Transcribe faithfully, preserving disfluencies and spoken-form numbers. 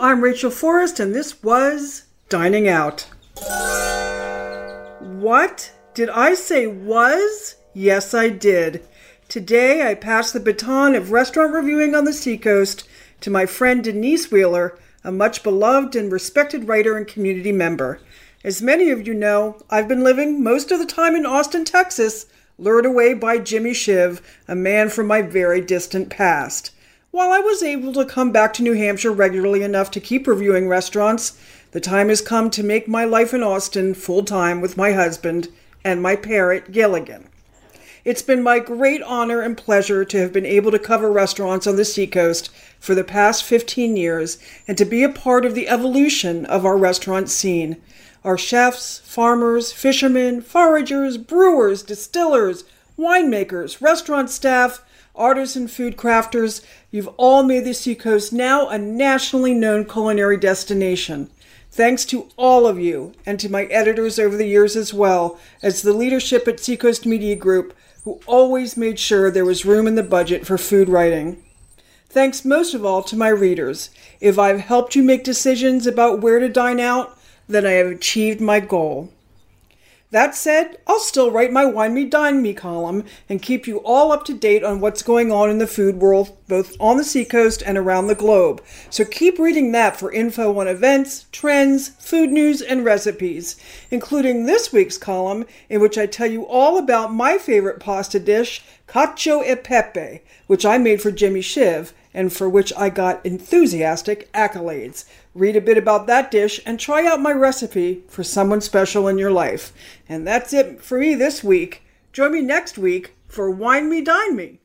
I'm Rachel Forrest, and this was Dining Out. What? Did I say was? Yes, I did. Today, I pass the baton of restaurant reviewing on the Seacoast to my friend Denise Wheeler, a much beloved and respected writer and community member. As many of you know, I've been living most of the time in Austin, Texas, lured away by Jimmy Shiv, a man from my very distant past. While I was able to come back to New Hampshire regularly enough to keep reviewing restaurants, the time has come to make my life in Austin full-time with my husband and my parrot, Gilligan. It's been my great honor and pleasure to have been able to cover restaurants on the Seacoast for the past fifteen years and to be a part of the evolution of our restaurant scene. Our chefs, farmers, fishermen, foragers, brewers, distillers, winemakers, restaurant staff, artists and food crafters, you've all made the Seacoast now a nationally known culinary destination. Thanks to all of you and to my editors over the years as well as the leadership at Seacoast Media Group who always made sure there was room in the budget for food writing. Thanks most of all to my readers. If I've helped you make decisions about where to dine out, then I have achieved my goal. That said, I'll still write my Wine Me, Dine Me column and keep you all up to date on what's going on in the food world, both on the Seacoast and around the globe. So keep reading that for info on events, trends, food news, and recipes, including this week's column in which I tell you all about my favorite pasta dish, cacio e pepe, which I made for Jimmy Shiv and for which I got enthusiastic accolades. Read a bit about that dish and try out my recipe for someone special in your life. And that's it for me this week. Join me next week for Wine Me, Dine Me.